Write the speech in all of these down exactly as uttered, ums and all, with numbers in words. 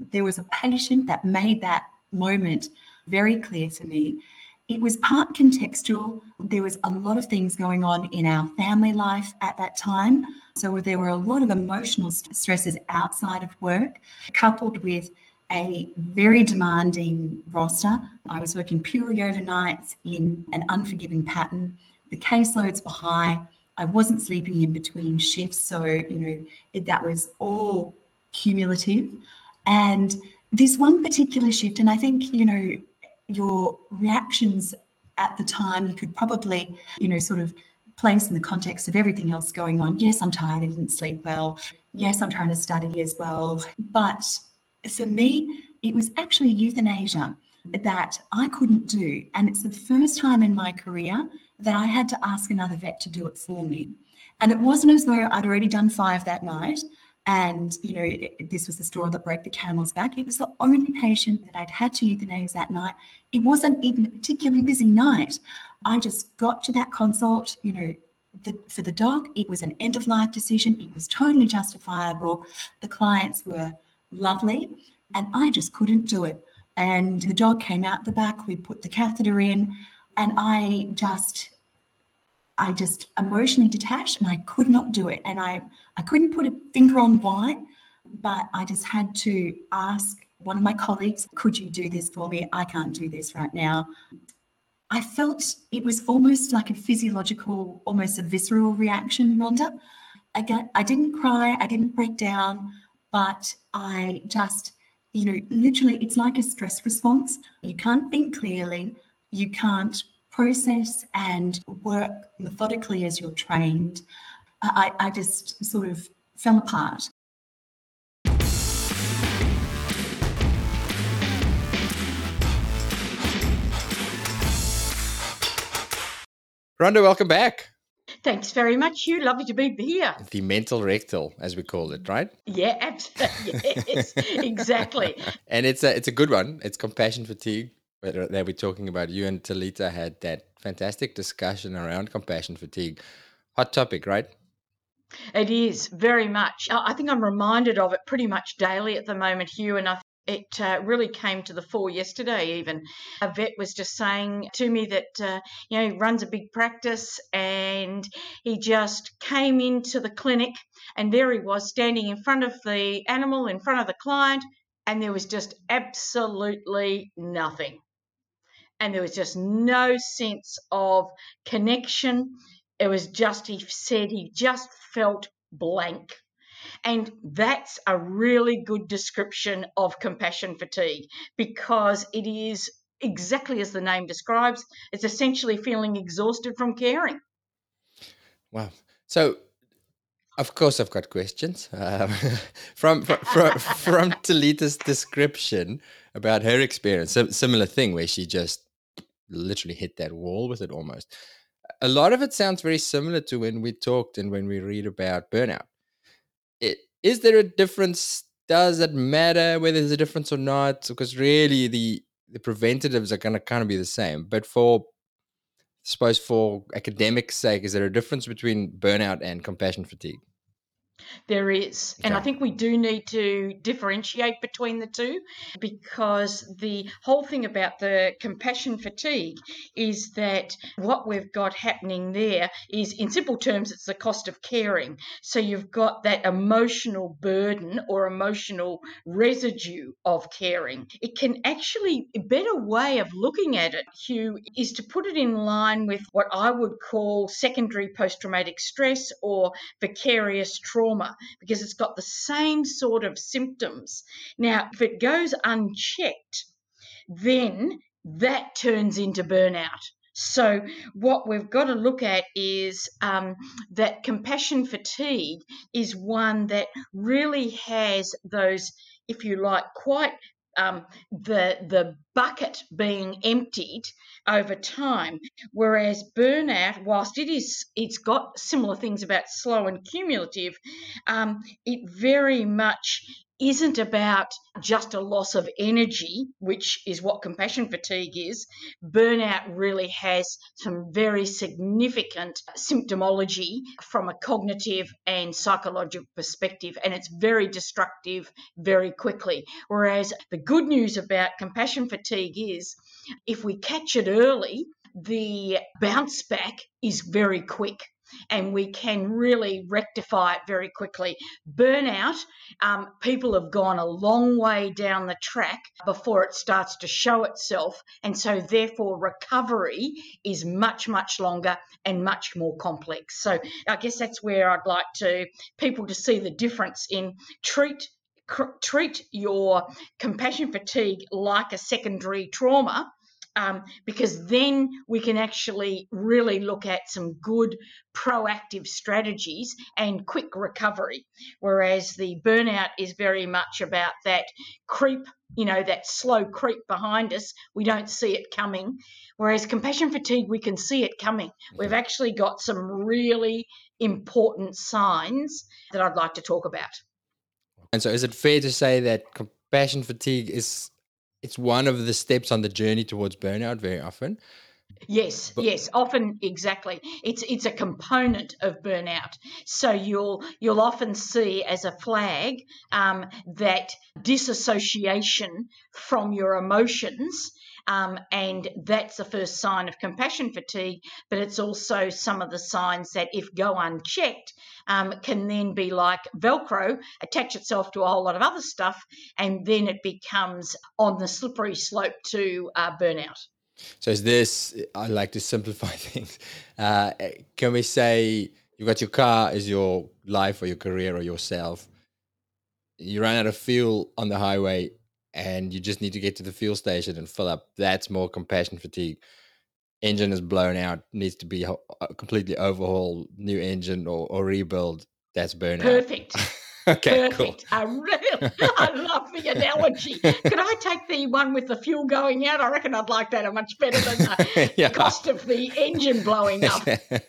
there was a patient that made that moment very clear to me. It was part contextual. There was a lot of things going on in our family life at that time. So there were a lot of emotional stresses outside of work, coupled with a very demanding roster. I was working purely overnights in an unforgiving pattern. The caseloads were high. I wasn't sleeping in between shifts. So, you know, it, that was all cumulative. And this one particular shift, and I think, you know, your reactions at the time, you could probably, you know, sort of place in the context of everything else going on. Yes, I'm tired, I didn't sleep well. Yes, I'm trying to study as well. But for me, it was actually euthanasia that I couldn't do. And it's the first time in my career that I had to ask another vet to do it for me. And it wasn't as though I'd already done five that night. And, you know, it, this was the straw that broke the camel's back. It was the only patient that I'd had to euthanize that night. It wasn't even a particularly busy night. I just got to that consult, you know, the, for the dog, it was an end-of-life decision. It was totally justifiable. The clients were lovely, and I just couldn't do it. And the dog came out the back. We put the catheter in, and I just... I just emotionally detached and I could not do it. And I, I couldn't put a finger on why, but I just had to ask one of my colleagues, could you do this for me? I can't do this right now. I felt it was almost like a physiological, almost a visceral reaction, Rhonda. Again, I didn't cry, I didn't break down, but I just, you know, literally it's like a stress response. You can't think clearly, you can't process and work methodically as you're trained. I, I just sort of fell apart. Rhonda, welcome back. Thanks very much, Hugh. Lovely to be here. The mental rectal, as we call it, right? Yeah, absolutely. Yes, exactly. And it's a it's a good one. It's compassion fatigue that we're talking about. You and Talita had that fantastic discussion around compassion fatigue. Hot topic, right? It is very much. I think I'm reminded of it pretty much daily at the moment, Hugh, and I it uh, really came to the fore yesterday even. A vet was just saying to me that, uh, you know, he runs a big practice and he just came into the clinic and there he was standing in front of the animal, in front of the client, and there was just absolutely nothing. And there was just no sense of connection. It was just, he said he just felt blank. And that's a really good description of compassion fatigue, because it is exactly as the name describes. It's essentially feeling exhausted from caring. Wow. So, of course, I've got questions um, from, from, from, from Talita's description about her experience. A similar thing where she just literally hit that wall with it almost. A lot of it sounds very similar to when we talked and when we read about burnout. It, is there a difference? Does it matter whether there's a difference or not? Because really the, the preventatives are going to kind of be the same. But for, I suppose for academic sake, is there a difference between burnout and compassion fatigue? There is. Okay. And I think we do need to differentiate between the two, because the whole thing about the compassion fatigue is that what we've got happening there is, in simple terms, it's the cost of caring. So you've got that emotional burden or emotional residue of caring. It can actually, a better way of looking at it, Hugh, is to put it in line with what I would call secondary post-traumatic stress or vicarious trauma, because it's got the same sort of symptoms. Now, if it goes unchecked, then that turns into burnout. So what we've got to look at is um, that compassion fatigue is one that really has those, if you like, quite um, the the bucket being emptied over time, whereas burnout, whilst it is, it's got similar things about slow and cumulative, um, it very much isn't about just a loss of energy, which is what compassion fatigue is. Burnout really has some very significant symptomology from a cognitive and psychological perspective, and it's very destructive very quickly. Whereas the good news about compassion fatigue is if we catch it early, the bounce back is very quick and we can really rectify it very quickly. Burnout, um, people have gone a long way down the track before it starts to show itself, and so therefore recovery is much, much longer and much more complex. So I guess that's where I'd like to people to see the difference in treat treat your compassion fatigue like a secondary trauma. Um, because then we can actually really look at some good proactive strategies and quick recovery, whereas the burnout is very much about that creep, you know, that slow creep behind us. We don't see it coming, whereas compassion fatigue, we can see it coming. We've actually got some really important signs that I'd like to talk about. And so is it fair to say that compassion fatigue is it's one of the steps on the journey towards burnout very often? Yes, but, yes, often exactly. It's it's a component of burnout. So you'll you'll often see as a flag um, that disassociation from your emotions, um, and that's the first sign of compassion fatigue. But it's also some of the signs that, if go unchecked, um, can then be like Velcro, attach itself to a whole lot of other stuff, and then it becomes on the slippery slope to uh, burnout. So is this, I like to simplify things. Uh, can we say you've got your car as your life or your career or yourself. You run out of fuel on the highway and you just need to get to the fuel station and fill up. That's more compassion fatigue. Engine is blown out, needs to be ho- completely overhauled, new engine or, or rebuild. That's burnout. Perfect. Okay, Perfect. cool. I really, I love the analogy. Could I take the one with the fuel going out? I reckon I'd like that much better than the Yeah. cost of the engine blowing up.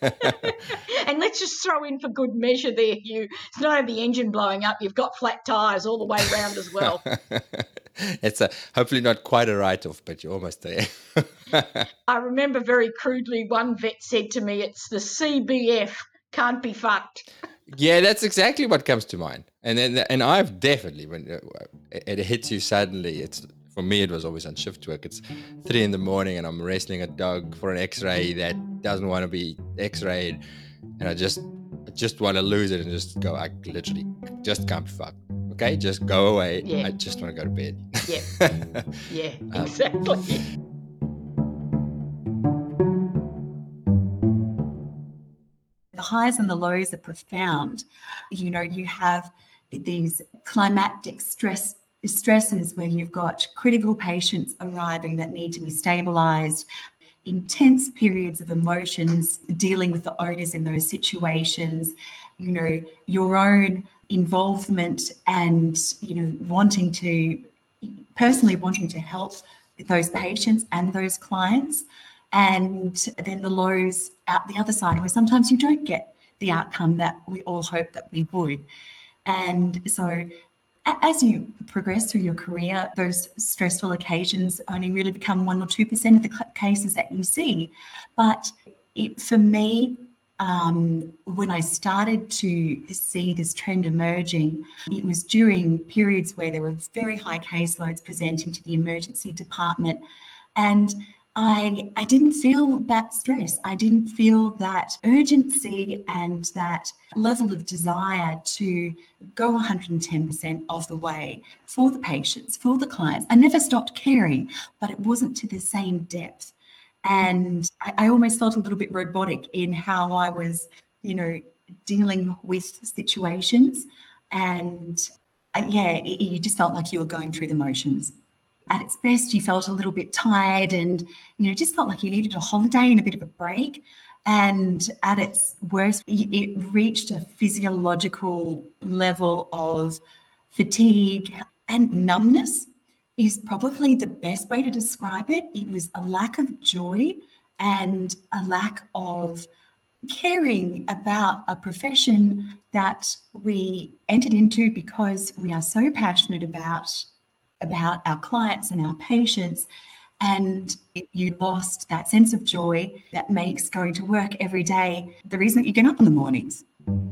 And let's just throw in for good measure there, Hugh. It's not only the engine blowing up, you've got flat tyres all the way around as well. It's a hopefully not quite a write-off, but you're almost there. I remember very crudely one vet said to me, it's the C B F, can't be fucked. Yeah, that's exactly what comes to mind. And then, and I've definitely, when it hits you suddenly, it's for me, it was always on shift work. It's three in the morning and I'm wrestling a dog for an x-ray that doesn't want to be x-rayed. And I just, I just want to lose it and just go, I literally just can't be fucked. Okay, just go away. Yeah. I just want to go to bed. Yeah, yeah, Um, exactly. The highs and the lows are profound. You know, you have these climactic stress stresses where you've got critical patients arriving that need to be stabilized, intense periods of emotions, dealing with the owners in those situations, you know, your own involvement and, you know, wanting to, personally wanting to help those patients and those clients. And then the lows out the other side, where sometimes you don't get the outcome that we all hope that we would. And so as you progress through your career, those stressful occasions only really become one or two percent of the cases that you see. But it, for me, um, when I started to see this trend emerging, it was during periods where there were very high caseloads presenting to the emergency department. And I, I didn't feel that stress. I didn't feel that urgency and that level of desire to go one hundred ten percent of the way for the patients, for the clients. I never stopped caring, but it wasn't to the same depth. And I, I almost felt a little bit robotic in how I was, you know, dealing with situations. And uh, yeah, it, you just felt like you were going through the motions. At its best, you felt a little bit tired and, you know, just felt like you needed a holiday and a bit of a break. And at its worst, it reached a physiological level of fatigue and numbness is probably the best way to describe it. It was a lack of joy and a lack of caring about a profession that we entered into because we are so passionate about about our clients and our patients, and you lost that sense of joy that makes going to work every day the reason that you get up in the mornings.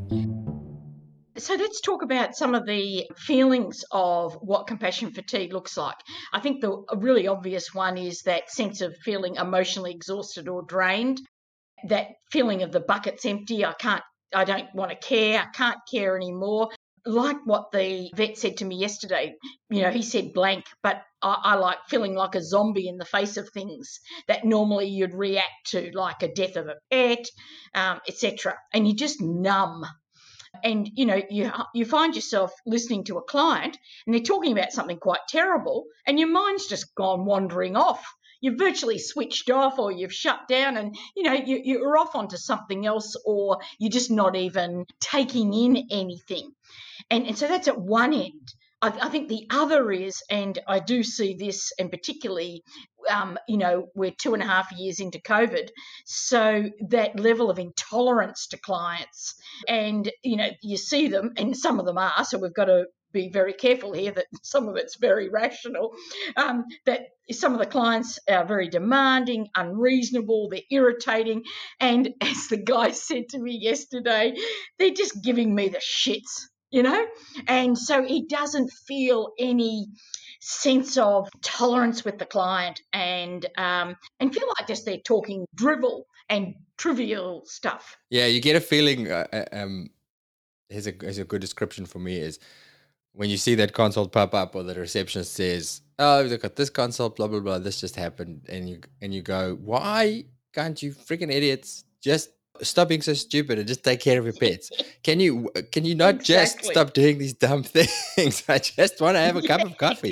So let's talk about some of the feelings of what compassion fatigue looks like. I think the really obvious one is that sense of feeling emotionally exhausted or drained, that feeling of the bucket's empty, I can't, I don't want to care, I can't care anymore. Like what the vet said to me yesterday, you know, he said blank, but I, I like feeling like a zombie in the face of things that normally you'd react to, like a death of a pet, um, et cetera. And you just numb. And, you know, you you find yourself listening to a client and they're talking about something quite terrible and your mind's just gone wandering off. You've virtually switched off, or you've shut down, and, you know, you, you're off onto something else, or you're just not even taking in anything. And, and so that's at one end. I, I think the other is, and I do see this, and particularly, um, you know, we're two and a half years into COVID, so that level of intolerance to clients, and, you know, you see them, and some of them are, so we've got to be very careful here that some of it's very rational, um, that some of the clients are very demanding, unreasonable, they're irritating, and as the guy said to me yesterday, they're just giving me the shits, you know? And so he doesn't feel any sense of tolerance with the client, and um, and feel like just they're talking drivel and trivial stuff. Yeah, you get a feeling. Uh, uh, um, here's a here's a good description for me is when you see that consult pop up, or the receptionist says, "Oh, we've got this consult, blah blah blah. This just happened," and you and you go, "Why can't you freaking idiots just stop being so stupid and just take care of your pets? Can you can you not Exactly. just stop doing these dumb things? I just want to have a cup of coffee."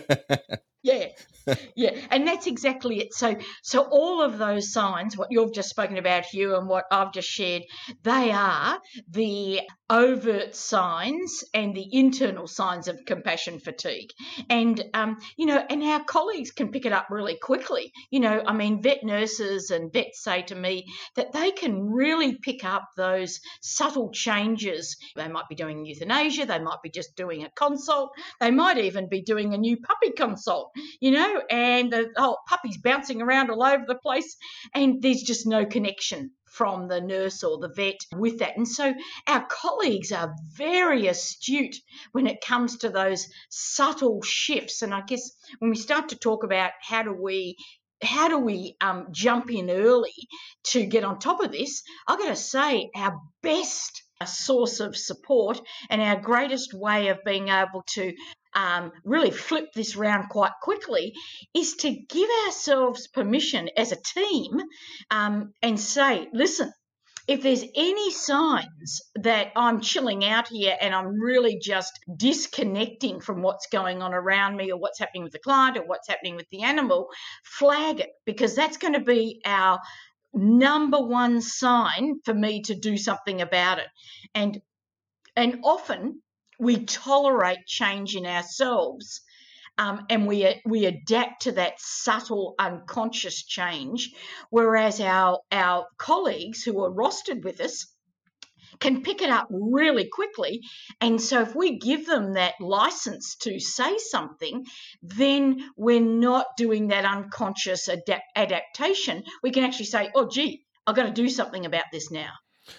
Yeah, yeah, and that's exactly it. So, so all of those signs, what you've just spoken about, Hugh, and what I've just shared, they are the overt signs and the internal signs of compassion fatigue. And, um, you know, and our colleagues can pick it up really quickly. You know, I mean, vet nurses and vets say to me that they can really pick up those subtle changes. They might be doing euthanasia, they might be just doing a consult, they might even be doing a new puppy consult, you know, and the whole puppy's bouncing around all over the place, and there's just no connection from the nurse or the vet with that. And so our colleagues are very astute when it comes to those subtle shifts. And I guess when we start to talk about how do we how do we um, jump in early to get on top of this, I've got to say our best source of support and our greatest way of being able to um, really flip this round quite quickly is to give ourselves permission as a team um, and say, listen, if there's any signs that I'm chilling out here and I'm really just disconnecting from what's going on around me, or what's happening with the client, or what's happening with the animal, flag it, because that's going to be our number one sign for me to do something about it. And and often we tolerate change in ourselves, um, and we we adapt to that subtle unconscious change, whereas our our colleagues who are rostered with us can pick it up really quickly. And so if we give them that license to say something, then we're not doing that unconscious adapt- adaptation. We can actually say, oh, gee, I've got to do something about this now.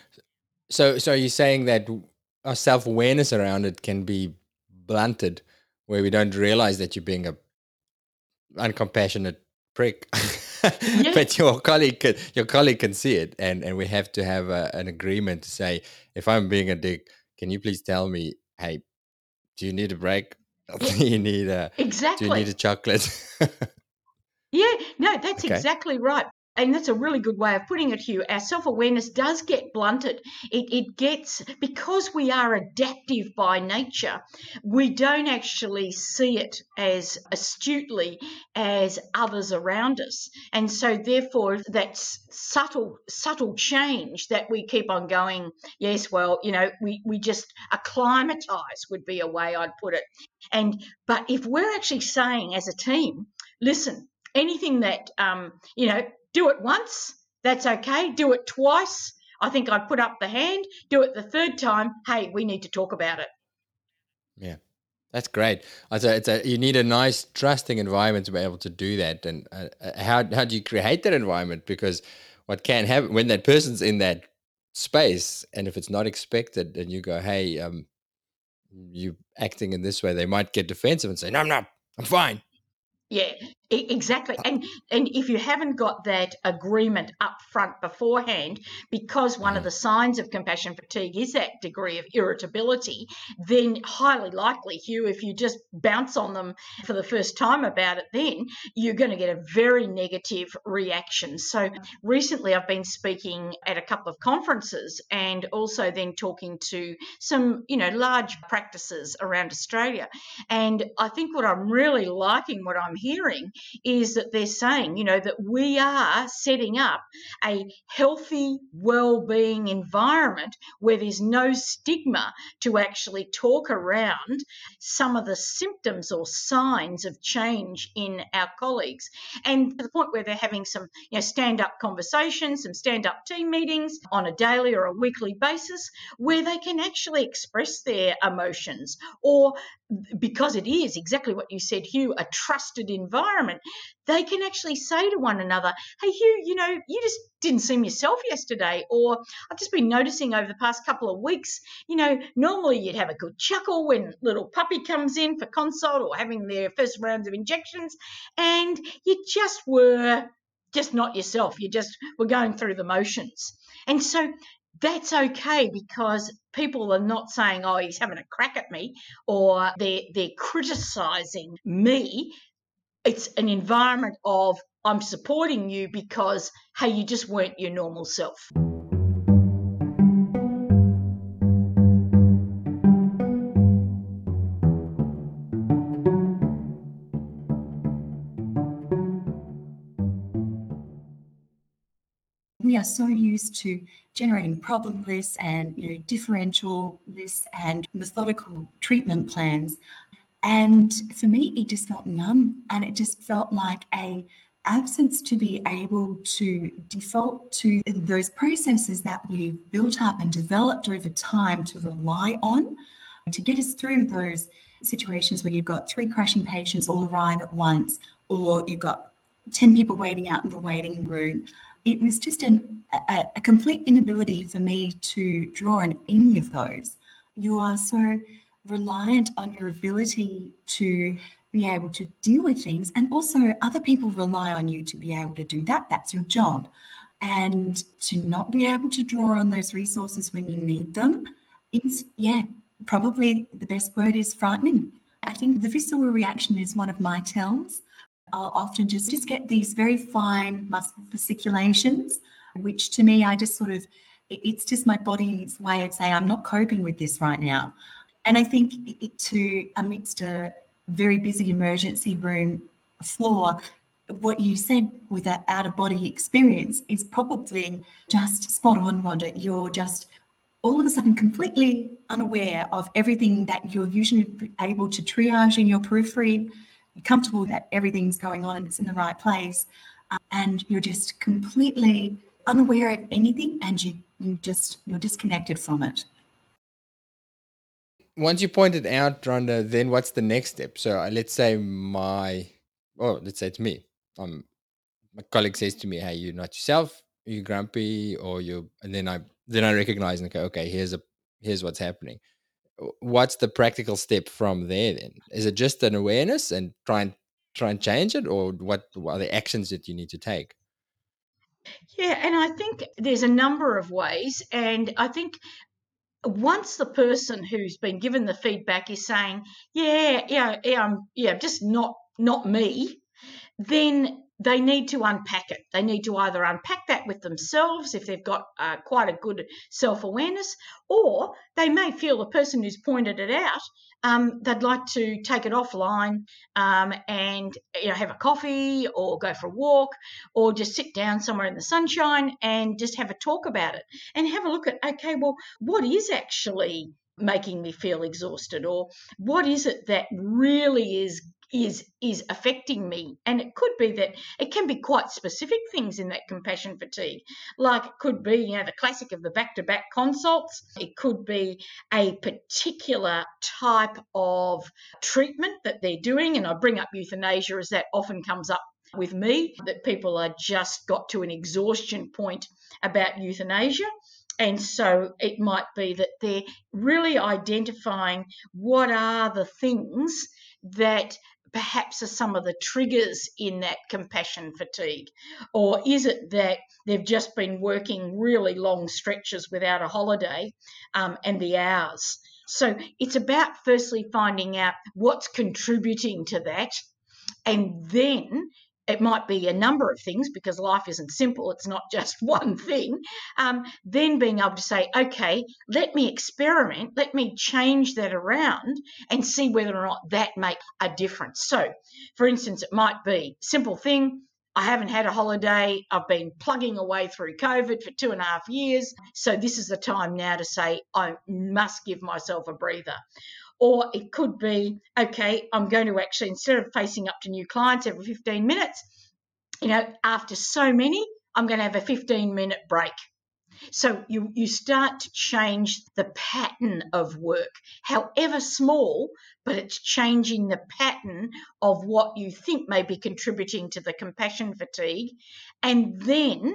So, so are you saying that our self-awareness around it can be blunted, where we don't realize that you're being a uncompassionate prick, Yeah. but your colleague can, your colleague can see it, and and we have to have a, an agreement to say, if I'm being a dick, can you please tell me, hey, do you need a break? Yeah. do you need a Exactly. do you need a chocolate? Yeah, no, that's Okay. exactly right. And that's a really good way of putting it, Hugh. Our self-awareness does get blunted. It, it gets, because we are adaptive by nature, we don't actually see it as astutely as others around us. And so therefore that subtle, subtle change that we keep on going, yes, well, you know, we, we just acclimatise would be a way I'd put it. And, but if we're actually saying as a team, listen, anything that, um, you know, do it once, that's okay. Do it twice, I think I'd put up the hand, do it the third time. Hey, we need to talk about it. Yeah, that's great. It's a, it's a, you need a nice, trusting environment to be able to do that. And uh, how how do you create that environment? Because what can happen when that person's in that space, and if it's not expected, and you go, "Hey, um, you acting in this way," they might get defensive and say, "No, I'm not. I'm fine." Yeah, e- exactly. And and if you haven't got that agreement up front beforehand, because one of the signs of compassion fatigue is that degree of irritability, then highly likely, Hugh, if you just bounce on them for the first time about it, then you're going to get a very negative reaction. So recently I've been speaking at a couple of conferences and also then talking to some, you know, large practices around Australia. And I think what I'm really liking, what I'm hearing, is that they're saying, you know, that we are setting up a healthy, well-being environment where there's no stigma to actually talk around some of the symptoms or signs of change in our colleagues. And to the point where they're having some, you know, stand-up conversations, some stand-up team meetings on a daily or a weekly basis where they can actually express their emotions, or because it is exactly what you said, Hugh, a trusted environment, they can actually say to one another, hey, Hugh, you know, you just didn't seem yourself yesterday, or I've just been noticing over the past couple of weeks, you know, normally you'd have a good chuckle when little puppy comes in for consult or having their first rounds of injections, and you just were just not yourself. You just were going through the motions. And so that's okay, because people are not saying, oh, he's having a crack at me, or they're, they're criticising me. It's an environment of, I'm supporting you because, hey, you just weren't your normal self. We are so used to generating problem lists and, you know, differential lists and methodical treatment plans. And for me, it just felt numb, and it just felt like a absence to be able to default to those processes that we've built up and developed over time to rely on to get us through those situations where you've got three crashing patients all arrive at once, or you've got ten people waiting out in the waiting room. It was just an, a, a complete inability for me to draw on any of those. You are so reliant on your ability to be able to deal with things, and also other people rely on you to be able to do that. That's your job. And to not be able to draw on those resources when you need them is, yeah, probably the best word is frightening. I think the visceral reaction is one of my tells. I'll often just, just get these very fine muscle fasciculations, which to me, I just sort of, it's just my body's way of saying, I'm not coping with this right now. And I think it, to amidst a very busy emergency room floor, what you said with that out-of-body experience is probably just spot on, Rhonda. You're just all of a sudden completely unaware of everything that you're usually able to triage in your periphery. You're comfortable that everything's going on and it's in the right place, uh, and you're just completely unaware of anything, and you, you just, you're disconnected from it. Once you point it out, Rhonda, then what's the next step? So uh, let's say my, oh, let's say it's me. Um, my colleague says to me, "Hey, you're not yourself. You're grumpy," or you, and then I then I recognize and go, "Okay, here's a here's what's happening." What's the practical step from there? Then is it just an awareness and try and try and change it, or what, what are the actions that you need to take? Yeah, and I think there's a number of ways, and I think once the person who's been given the feedback is saying, yeah, yeah, yeah, I'm, yeah, just not not me, then they need to unpack it. They need to either unpack that with themselves if they've got uh, quite a good self-awareness, or they may feel the person who's pointed it out, um, they'd like to take it offline um, and, you know, have a coffee or go for a walk or just sit down somewhere in the sunshine and just have a talk about it and have a look at, okay, well, what is actually making me feel exhausted, or what is it that really is is is affecting me. And it could be that it can be quite specific things in that compassion fatigue. Like it could be, you know, the classic of the back-to-back consults. It could be a particular type of treatment that they're doing. And I bring up euthanasia as that often comes up with me, that people are just got to an exhaustion point about euthanasia. And so it might be that they're really identifying what are the things that perhaps are some of the triggers in that compassion fatigue. Or is it that they've just been working really long stretches without a holiday um, and the hours? So it's about firstly finding out what's contributing to that, and then it might be a number of things, because life isn't simple. It's not just one thing. Um, then being able to say, okay, let me experiment, let me change that around and see whether or not that makes a difference. So, for instance, it might be a simple thing. I haven't had a holiday. I've been plugging away through COVID for two and a half years. So this is the time now to say, I must give myself a breather. Or it could be, okay, I'm going to actually, instead of facing up to new clients every fifteen minutes, you know, after so many, I'm going to have a fifteen minute break. So you, you start to change the pattern of work, however small, but it's changing the pattern of what you think may be contributing to the compassion fatigue, and then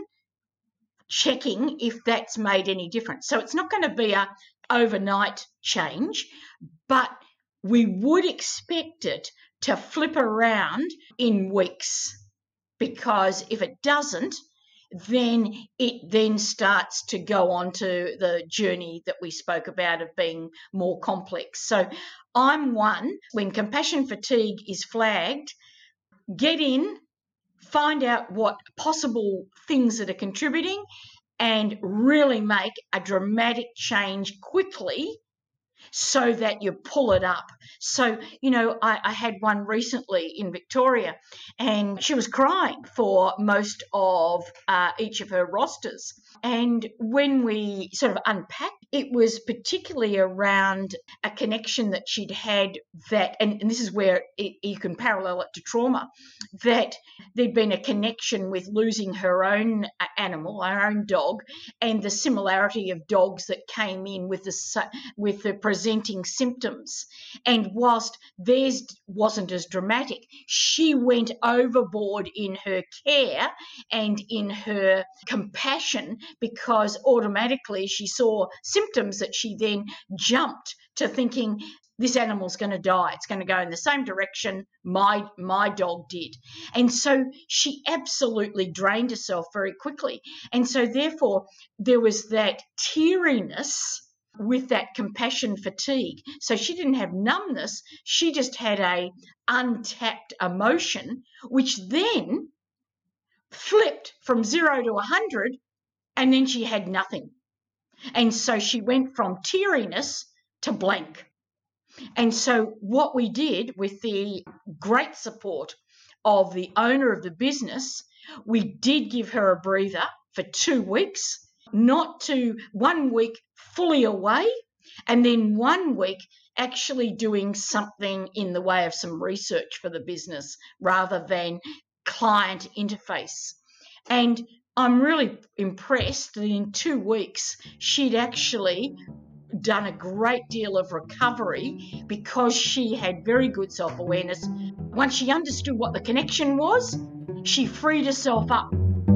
checking if that's made any difference. So it's not going to be a overnight change, but we would expect it to flip around in weeks, because if it doesn't, then it then starts to go on to the journey that we spoke about of being more complex. So I'm one, when compassion fatigue is flagged, get in, find out what possible things that are contributing, and really make a dramatic change quickly so that you pull it up. So, you know, I, I had one recently in Victoria, and she was crying for most of uh, each of her rosters. And when we sort of unpacked, it was particularly around a connection that she'd had that, and, and this is where it, you can parallel it to trauma, that there'd been a connection with losing her own animal, her own dog, and the similarity of dogs that came in with the with the presenting symptoms. And whilst theirs wasn't as dramatic, she went overboard in her care and in her compassion, because automatically she saw symptoms that she then jumped to thinking, this animal's going to die. It's going to go in the same direction my my dog did. And so she absolutely drained herself very quickly. And so therefore there was that teariness with that compassion fatigue. So she didn't have numbness. She just had a untapped emotion, which then flipped from zero to one hundred, and then she had nothing. And so she went from teariness to blank. And so what we did, with the great support of the owner of the business, we did give her a breather for two weeks, not to one week fully away, and then one week actually doing something in the way of some research for the business rather than client interface. And I'm really impressed that in two weeks she'd actually done a great deal of recovery, because she had very good self-awareness. Once she understood what the connection was, she freed herself up.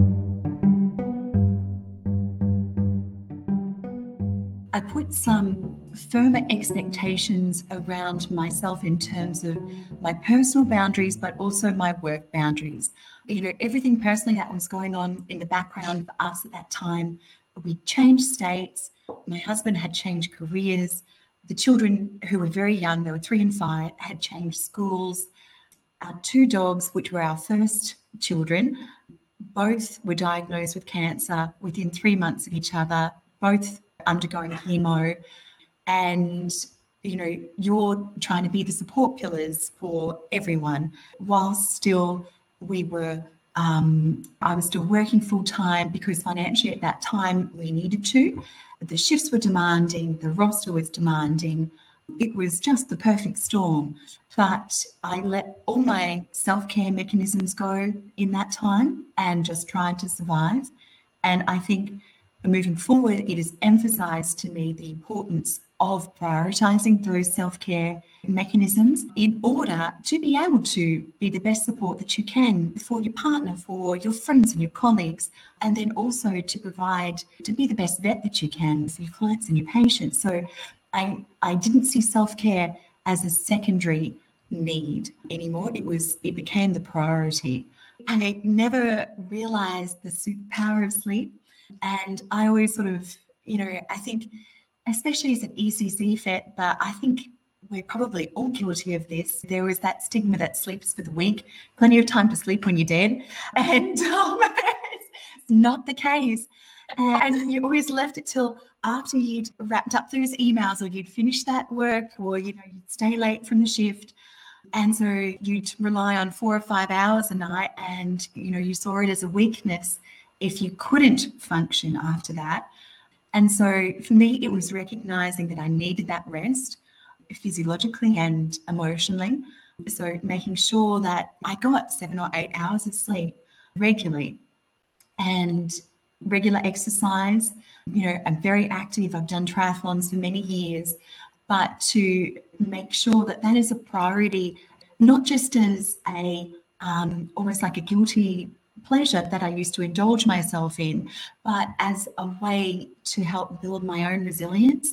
I put some firmer expectations around myself in terms of my personal boundaries, but also my work boundaries. You know, everything personally that was going on in the background for us at that time, we changed states. My husband had changed careers. The children, who were very young, they were three and five, had changed schools. Our two dogs, which were our first children, both were diagnosed with cancer within three months of each other, both undergoing chemo. And, you know, you're trying to be the support pillars for everyone, while still we were Um, I was still working full time, because financially at that time we needed to. The shifts were demanding, the roster was demanding. It was just the perfect storm. But I let all my self-care mechanisms go in that time and just tried to survive. And I think moving forward, it has emphasized to me the importance of prioritizing those self-care mechanisms in order to be able to be the best support that you can for your partner, for your friends and your colleagues, and then also to provide, to be the best vet that you can for your clients and your patients. So I, I didn't see self-care as a secondary need anymore. It was, it became the priority. And I never realized the superpower of sleep. And I always sort of, you know, I think, especially as an E C C vet, but I think we're probably all guilty of this. There was that stigma that sleep's for the weak, plenty of time to sleep when you're dead. And um, it's not the case. And you always left it till after you'd wrapped up those emails or you'd finished that work or, you know, you'd stay late from the shift. And so you'd rely on four or five hours a night and, you know, you saw it as a weakness if you couldn't function after that. And so for me, it was recognizing that I needed that rest physiologically and emotionally. So making sure that I got seven or eight hours of sleep regularly and regular exercise. You know, I'm very active. I've done triathlons for many years, but to make sure that that is a priority, not just as a um, almost like a guilty pleasure that I used to indulge myself in, but as a way to help build my own resilience.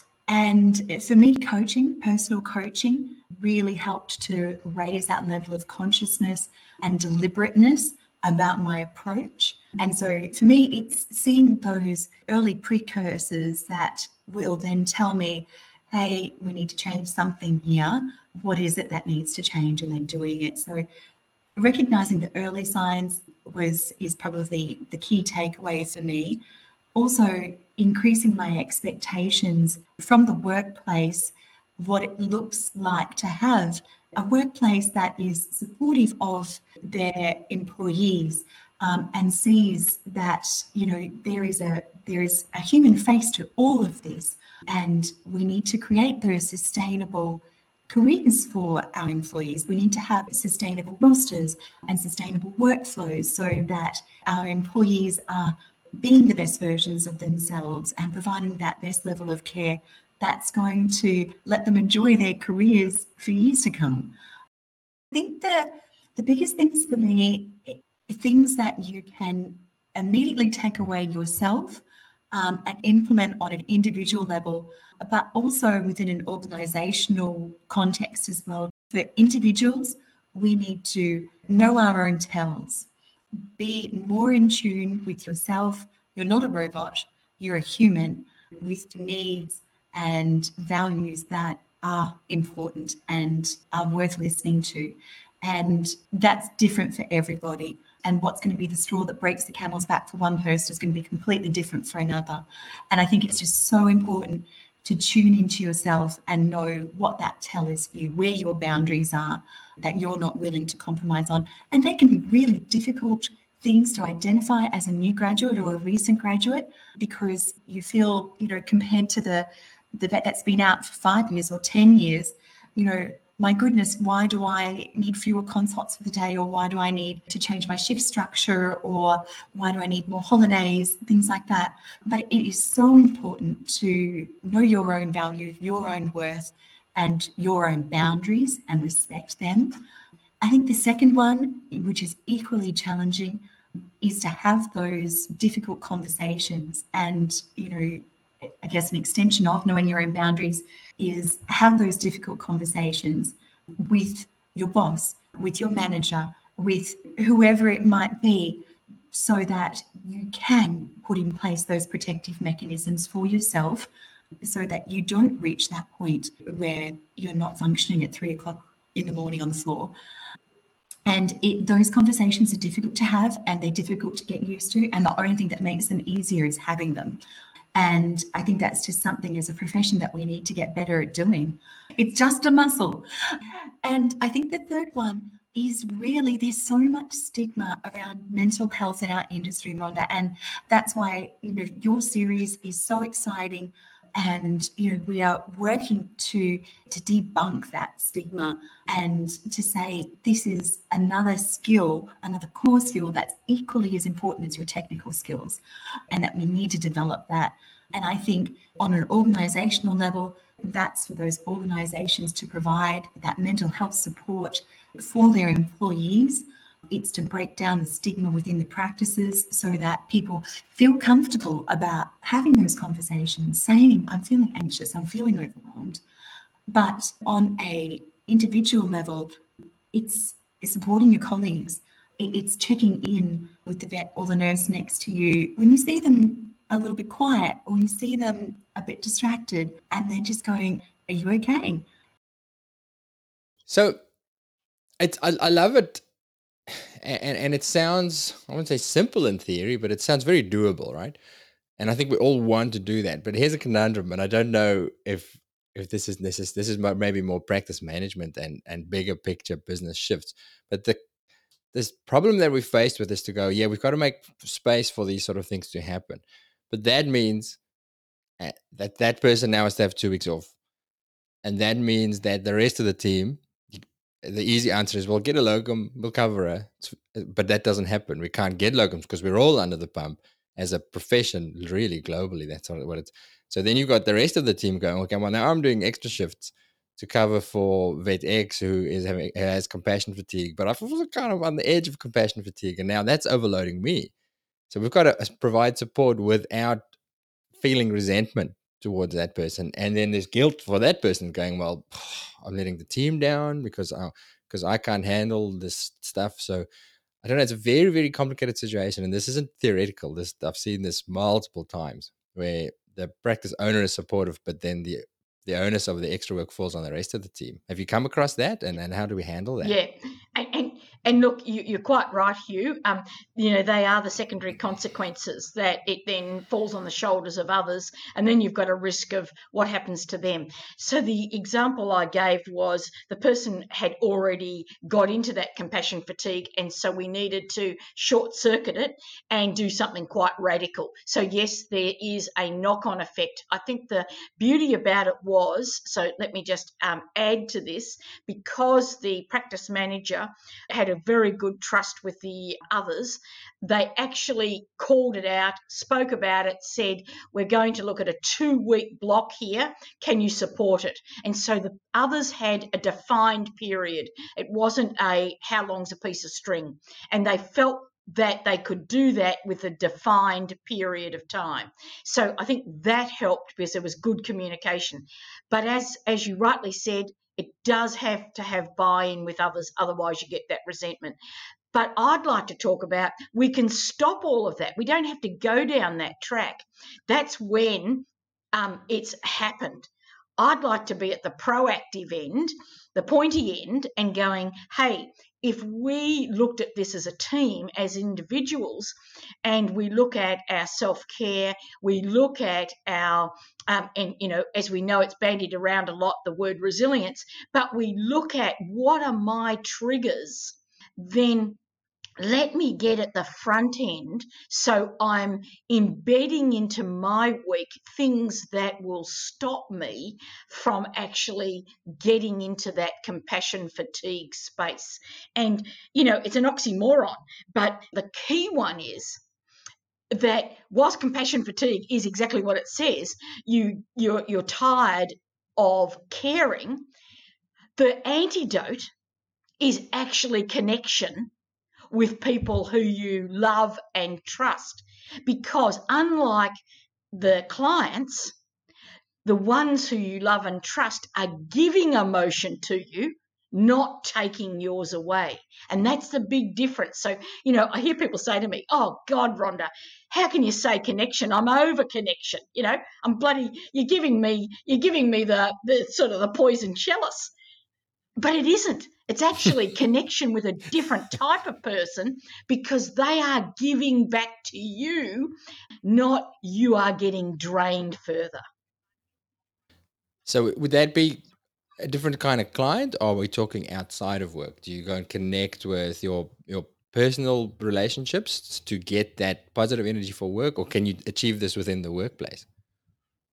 And for me, coaching, personal coaching, really helped to raise that level of consciousness and deliberateness about my approach. And so for me, it's seeing those early precursors that will then tell me, hey, we need to change something here. What is it that needs to change? And then doing it. So recognizing the early signs was is probably the key takeaway for me. Also, increasing my expectations from the workplace, what it looks like to have a workplace that is supportive of their employees um, and sees that, you know, there is a there is a human face to all of this, and we need to create those sustainable careers for our employees. We need to have sustainable rosters and sustainable workflows so that our employees are being the best versions of themselves and providing that best level of care that's going to let them enjoy their careers for years to come. I think that the biggest things for me are things that you can immediately take away yourself um, and implement on an individual level, but also within an organizational context as well. For individuals, we need to know our own tells, be more in tune with yourself. You're not a robot, you're a human with needs and values that are important and are worth listening to. And that's different for everybody. And what's going to be the straw that breaks the camel's back for one person is going to be completely different for another. And I think it's just so important to tune into yourself and know what that tell is for you, where your boundaries are, that you're not willing to compromise on. And they can be really difficult things to identify as a new graduate or a recent graduate, because you feel, you know, compared to the, the vet that's been out for five years or ten years, you know, my goodness, why do I need fewer consults for the day, or why do I need to change my shift structure, or why do I need more holidays, things like that. But it is so important to know your own value, your own worth, and your own boundaries and respect them. I think the second one, which is equally challenging, is to have those difficult conversations. And, you know, I guess an extension of knowing your own boundaries is have those difficult conversations with your boss, with your manager, with whoever it might be, so that you can put in place those protective mechanisms for yourself so that you don't reach that point where you're not functioning at three o'clock in the morning on the floor. And it, those conversations are difficult to have, and they're difficult to get used to. And the only thing that makes them easier is having them. And I think that's just something as a profession that we need to get better at doing. It's just a muscle. And I think the third one is really, there's so much stigma around mental health in our industry, Rhonda. And that's why, you know, your series is so exciting And you know, we are working to to debunk that stigma and to say this is another skill, another core skill that's equally as important as your technical skills, and that we need to develop that. And I think on an organizational level, that's for those organizations to provide that mental health support for their employees. It's to break down the stigma within the practices so that people feel comfortable about having those conversations, saying, I'm feeling anxious, I'm feeling overwhelmed. But on a individual level, it's supporting your colleagues. It's checking in with the vet or the nurse next to you when you see them a little bit quiet or you see them a bit distracted, and they're just going, are you okay? So it's, I, I love it. And, and it sounds, I wouldn't say simple in theory, but it sounds very doable, right? And I think we all want to do that. But here's a conundrum, and I don't know if if this is this is this is maybe more practice management and and bigger picture business shifts. But the this problem that we faced with is to go, yeah, we've got to make space for these sort of things to happen. But that means that that person now has to have two weeks off, and that means that the rest of the team. The easy answer is, well, get a locum, we'll cover her. But that doesn't happen. We can't get locums because we're all under the pump as a profession, really globally. That's what it's. So then you've got the rest of the team going, okay, well, now I'm doing extra shifts to cover for Vet X, who is having has compassion fatigue. But I'm also kind of on the edge of compassion fatigue, and now that's overloading me. So we've got to provide support without feeling resentment towards that person. And then there's guilt for that person going, well, I'm letting the team down because I, because I can't handle this stuff. So I don't know. It's a very, very complicated situation. And this isn't theoretical. This I've seen this multiple times where the practice owner is supportive, but then the the onus of the extra work falls on the rest of the team. Have you come across that? And, and how do we handle that? Yeah. And, and, and look, you, you're quite right, Hugh. Um, you know, they are the secondary consequences that it then falls on the shoulders of others, and then you've got a risk of what happens to them. So the example I gave was the person had already got into that compassion fatigue, and so we needed to short circuit it and do something quite radical. So yes, there is a knock-on effect. I think the beauty about it was, so let me just um, add to this, because the practice manager had a very good trust with the others, they actually called it out, spoke about it, said, we're going to look at a two-week block here. Can you support it? And so the others had a defined period. It wasn't a how long's a piece of string. And they felt that they could do that with a defined period of time. So I think that helped because there was good communication. But as, as you rightly said, it does have to have buy-in with others, otherwise you get that resentment. But I'd like to talk about, we can stop all of that. We don't have to go down that track. That's when um, it's happened. I'd like to be at the proactive end, the pointy end, and going, hey, if we looked at this as a team, as individuals, and we look at our self-care, we look at our, um, and, you know, as we know, it's bandied around a lot, the word resilience, but we look at what are my triggers, then let me get at the front end so I'm embedding into my week things that will stop me from actually getting into that compassion fatigue space. And, you know, it's an oxymoron, but the key one is that whilst compassion fatigue is exactly what it says, you, you're, you're tired of caring, the antidote is actually connection with people who you love and trust. Because unlike the clients, the ones who you love and trust are giving emotion to you, not taking yours away. And that's the big difference. So, you know, I hear people say to me, oh God, Rhonda, how can you say connection? I'm over connection. You know, I'm bloody, you're giving me, you're giving me the, the sort of the poison chalice. But it isn't. It's actually connection with a different type of person, because they are giving back to you, not you are getting drained further. So would that be a different kind of client, or are we talking outside of work? Do you go and connect with your your personal relationships to get that positive energy for work, or can you achieve this within the workplace?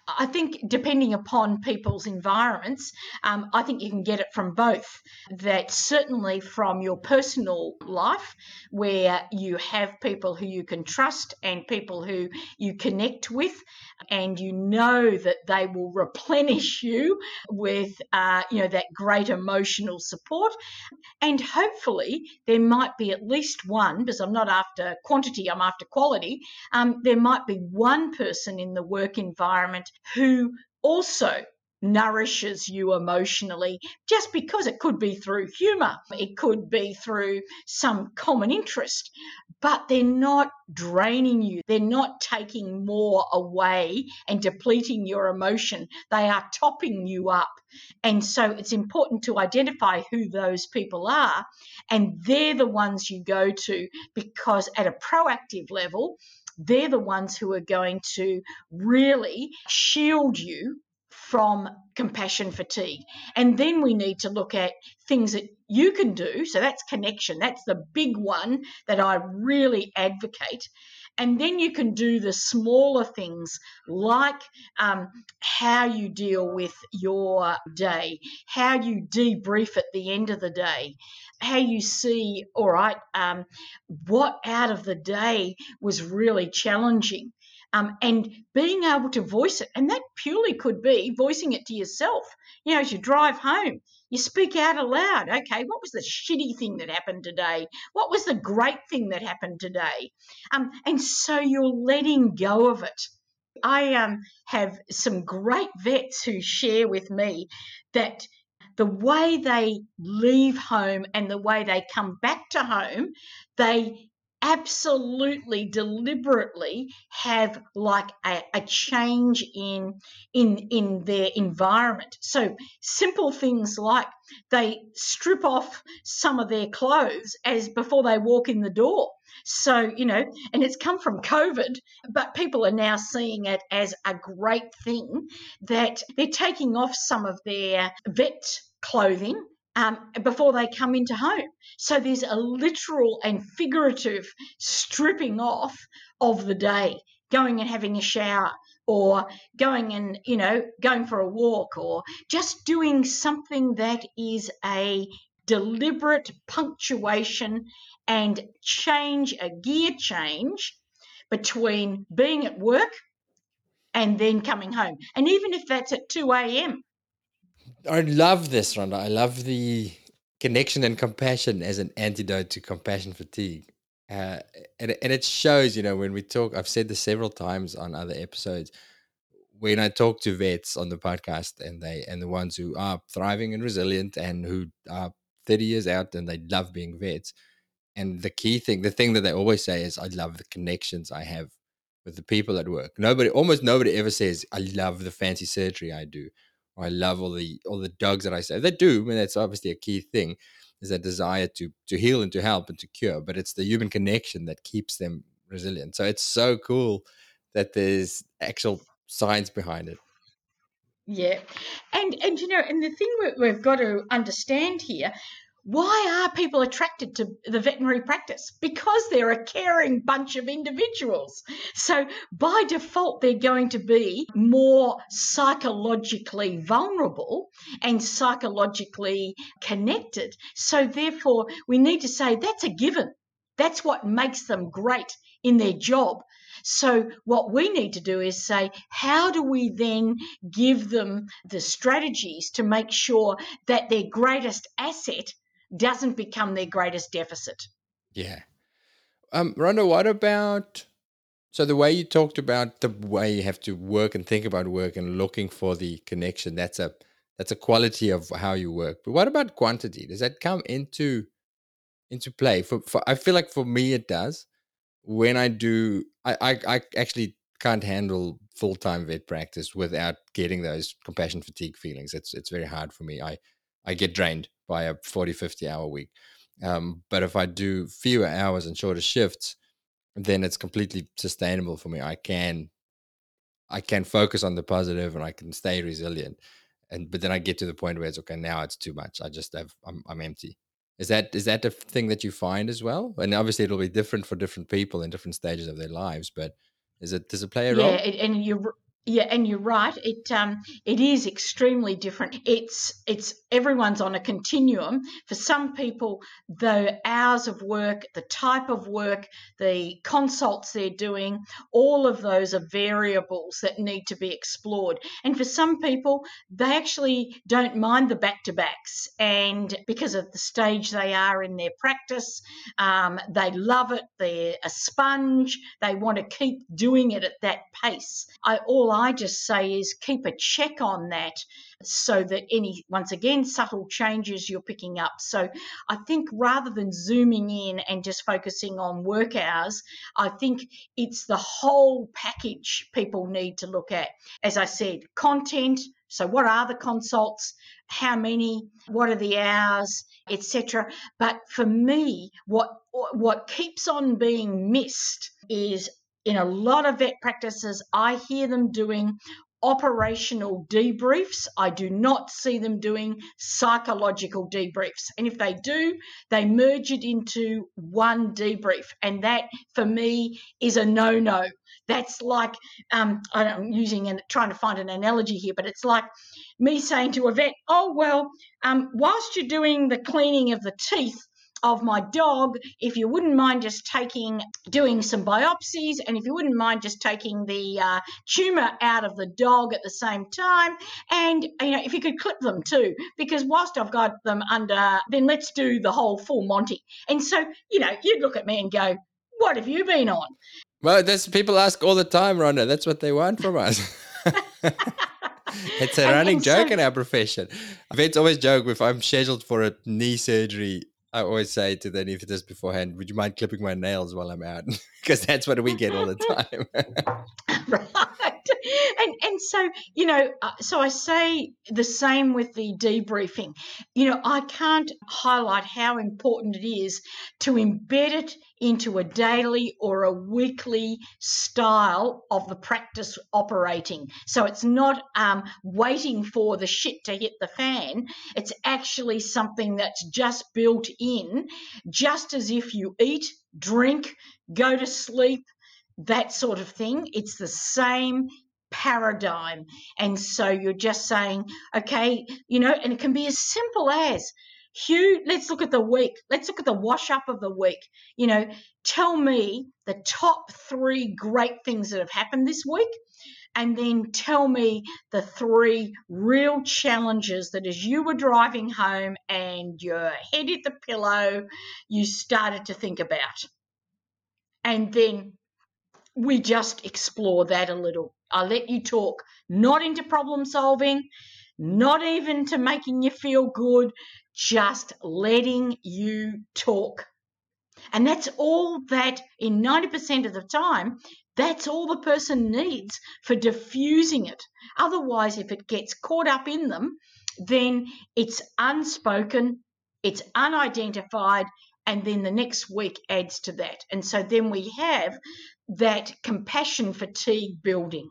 I think depending upon people's environments, um, I think you can get it from both. That certainly from your personal life, where you have people who you can trust and people who you connect with, and you know that they will replenish you with, uh, you know, that great emotional support. And hopefully there might be at least one, because I'm not after quantity, I'm after quality. Um, there might be one person in the work environment who also nourishes you emotionally, just because it could be through humour, it could be through some common interest, but they're not draining you. They're not taking more away and depleting your emotion. They are topping you up. And so it's important to identify who those people are, and they're the ones you go to, because at a proactive level, they're the ones who are going to really shield you from compassion fatigue. And then we need to look at things that you can do. So that's connection. That's the big one that I really advocate. And then you can do the smaller things, like um, how you deal with your day, how you debrief at the end of the day, how you see, all right, um, what out of the day was really challenging. Um, and being able to voice it. And that purely could be voicing it to yourself. You know, as you drive home, you speak out aloud. Okay, what was the shitty thing that happened today? What was the great thing that happened today? Um, and so you're letting go of it. I um, have some great vets who share with me that the way they leave home and the way they come back to home, they absolutely deliberately have like a, a change in in in their environment. So simple things like they strip off some of their clothes as before they walk in the door. So, you know, and it's come from COVID, but people are now seeing it as a great thing that they're taking off some of their vet clothing um, before they come into home. So there's a literal and figurative stripping off of the day, going and having a shower, or going and, you know, going for a walk, or just doing something that is a deliberate punctuation and change, a gear change between being at work and then coming home. And even if that's at two a.m. I love this, Rhonda. I love the connection and compassion as an antidote to compassion fatigue. Uh, and, and it shows, you know, when we talk, I've said this several times on other episodes, when I talk to vets on the podcast, and they and the ones who are thriving and resilient and who are thirty years out and they love being vets. And the key thing, the thing that they always say is, I love the connections I have with the people at work. Nobody, almost nobody ever says, I love the fancy surgery I do, or I love all the all the dogs that I say. They do, and that's obviously a key thing, is that desire to to heal and to help and to cure. But it's the human connection that keeps them resilient. So it's so cool that there's actual science behind it. Yeah. And, and you know, and the thing we, we've got to understand here, why are people attracted to the veterinary practice? Because they're a caring bunch of individuals. So by default, they're going to be more psychologically vulnerable and psychologically connected. So therefore, we need to say that's a given. That's what makes them great in their job. So what we need to do is say, how do we then give them the strategies to make sure that their greatest asset doesn't become their greatest deficit? Yeah. Um, Rhonda, what about, so the way you talked about the way you have to work and think about work and looking for the connection, that's a that's a quality of how you work. But what about quantity? Does that come into into play? For, for I feel like for me it does. When I do, I I, I actually can't handle full time vet practice without getting those compassion fatigue feelings. It's it's very hard for me. I I get drained by a forty, fifty hour week. Um, but if I do fewer hours and shorter shifts, then it's completely sustainable for me. I can I can focus on the positive and I can stay resilient. And but then I get to the point where it's okay, now it's too much. I just have I'm I'm empty. Is that is that the thing that you find as well? And obviously it'll be different for different people in different stages of their lives, but is it does it play a Yeah, role? and you're Yeah, and you're right. It um it is extremely different. It's it's everyone's on a continuum. For some people, the hours of work, the type of work, the consults they're doing, all of those are variables that need to be explored. And for some people, they actually don't mind the back-to-backs, and because of the stage they are in their practice, um, they love it. They're a sponge. They want to keep doing it at that pace. I all I just say is keep a check on that, so that any, once again, subtle changes you're picking up. So I think rather than zooming in and just focusing on work hours, I think it's the whole package people need to look at. As I said, content. So what are the consults? How many? What are the hours? Etc. But for me, what what keeps on being missed is, in a lot of vet practices, I hear them doing operational debriefs. I do not see them doing psychological debriefs. And if they do, they merge it into one debrief. And that, for me, is a no-no. That's like, um, I'm using and trying to find an analogy here, but it's like me saying to a vet, oh, well, um, whilst you're doing the cleaning of the teeth of my dog, if you wouldn't mind just taking, doing some biopsies, and if you wouldn't mind just taking the uh, tumour out of the dog at the same time, and you know, if you could clip them too, because whilst I've got them under, then let's do the whole full Monty. And so, you know, you'd look at me and go, what have you been on? Well, that's people ask all the time, Rhonda. That's what they want from us. It's a And- running and joke so- in our profession. Vets always joke if I'm scheduled for a knee surgery. I always say to the anaesthetist beforehand, would you mind clipping my nails while I'm out? Because that's what we get all the time. Right. And and so, you know, uh, so I say the same with the debriefing. You know, I can't highlight how important it is to embed it into a daily or a weekly style of the practice operating. So it's not um, waiting for the shit to hit the fan. It's actually something that's just built in, just as if you eat, drink, go to sleep, that sort of thing. It's the same paradigm. And so you're just saying, okay, you know, and it can be as simple as, Hugh, let's look at the week. Let's look at the wash up of the week. You know, tell me the top three great things that have happened this week. And then tell me the three real challenges that as you were driving home and your head hit the pillow, you started to think about. And then we just explore that a little. I let you talk, not into problem solving, not even to making you feel good, just letting you talk. And that's all that, in ninety percent of the time, that's all the person needs for diffusing it. Otherwise, if it gets caught up in them, then it's unspoken, it's unidentified, and then the next week adds to that. And so then we have that compassion fatigue building.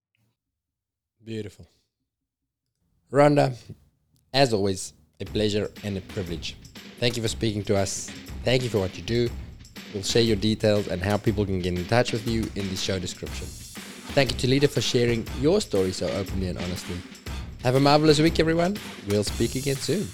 Beautiful. Rhonda, as always, a pleasure and a privilege. Thank you for speaking to us. Thank you for what you do. We'll share your details and how people can get in touch with you in the show description. Thank you to Lita for sharing your story so openly and honestly. Have a marvelous week, everyone. We'll speak again soon.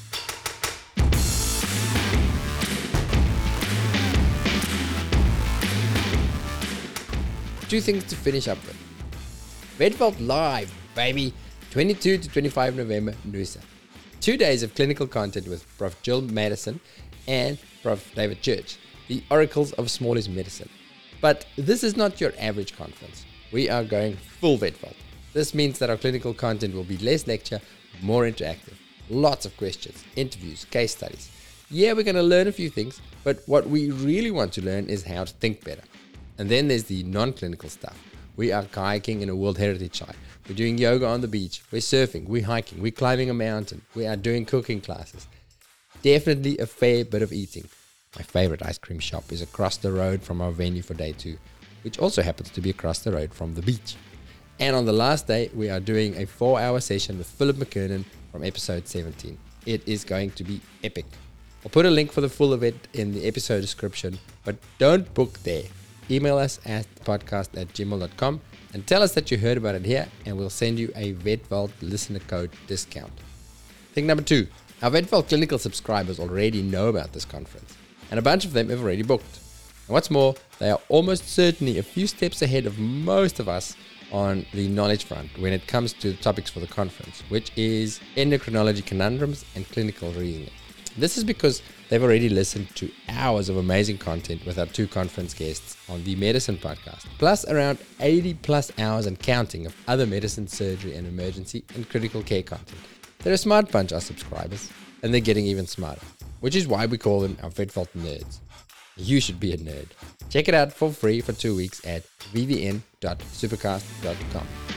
Two things to finish up with. Vetvault Live, baby. twenty-two to twenty-five November, Noosa. Two days of clinical content with Professor Jill Madison and Professor David Church, the oracles of smallest medicine. But this is not your average conference. We are going full Vetvault. This means that our clinical content will be less lecture, more interactive. Lots of questions, interviews, case studies. Yeah, we're going to learn a few things, but what we really want to learn is how to think better. And then there's the non-clinical stuff. We are kayaking in a World Heritage Site. We're doing yoga on the beach. We're surfing. We're hiking. We're climbing a mountain. We are doing cooking classes. Definitely a fair bit of eating. My favorite ice cream shop is across the road from our venue for day two, which also happens to be across the road from the beach. And on the last day, we are doing a four-hour session with Philip McKernan from episode seventeen. It is going to be epic. I'll put a link for the full event in the episode description, but don't book there. email us at podcast at gmail dot com and tell us that you heard about it here, and we'll send you a VetVault listener code discount. Thing number two, our VetVault clinical subscribers already know about this conference, and a bunch of them have already booked. And what's more, they are almost certainly a few steps ahead of most of us on the knowledge front when it comes to the topics for the conference, which is endocrinology conundrums and clinical reasoning. This is because they've already listened to hours of amazing content with our two conference guests on the Medicine podcast, plus around eighty plus hours and counting of other medicine, surgery, and emergency and critical care content. They're a smart bunch, our subscribers, and they're getting even smarter, which is why we call them our VetVault nerds. You should be a nerd. Check it out for free for two weeks at v v n dot supercast dot com.